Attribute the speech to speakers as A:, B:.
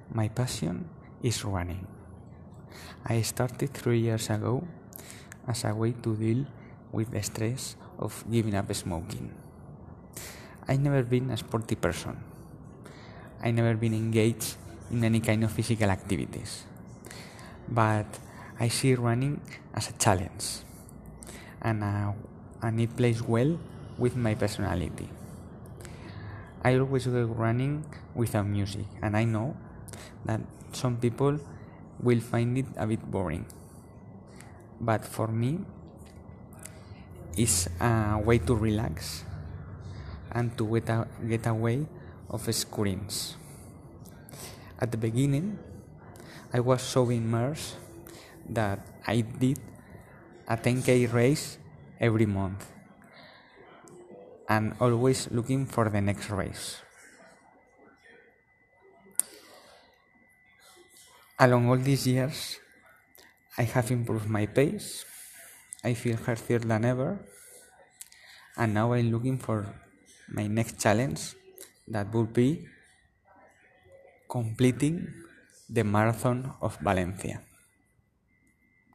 A: My passion is running. I started 3 years ago as a way to deal with the stress of giving up smoking. I never been a sporty person. I never been engaged in any kind of physical activities. But I see running as a challenge and it plays well with my personality. I always go running without music, and I know that some people will find it a bit boring. But for me, it's a way to relax and to get away of screens. At the beginning, I was so immersed that I did a 10K race every month and always looking for the next race. Along all these years, I have improved my pace, I feel healthier than ever, and now I'm looking for my next challenge that would be completing the Marathon of Valencia.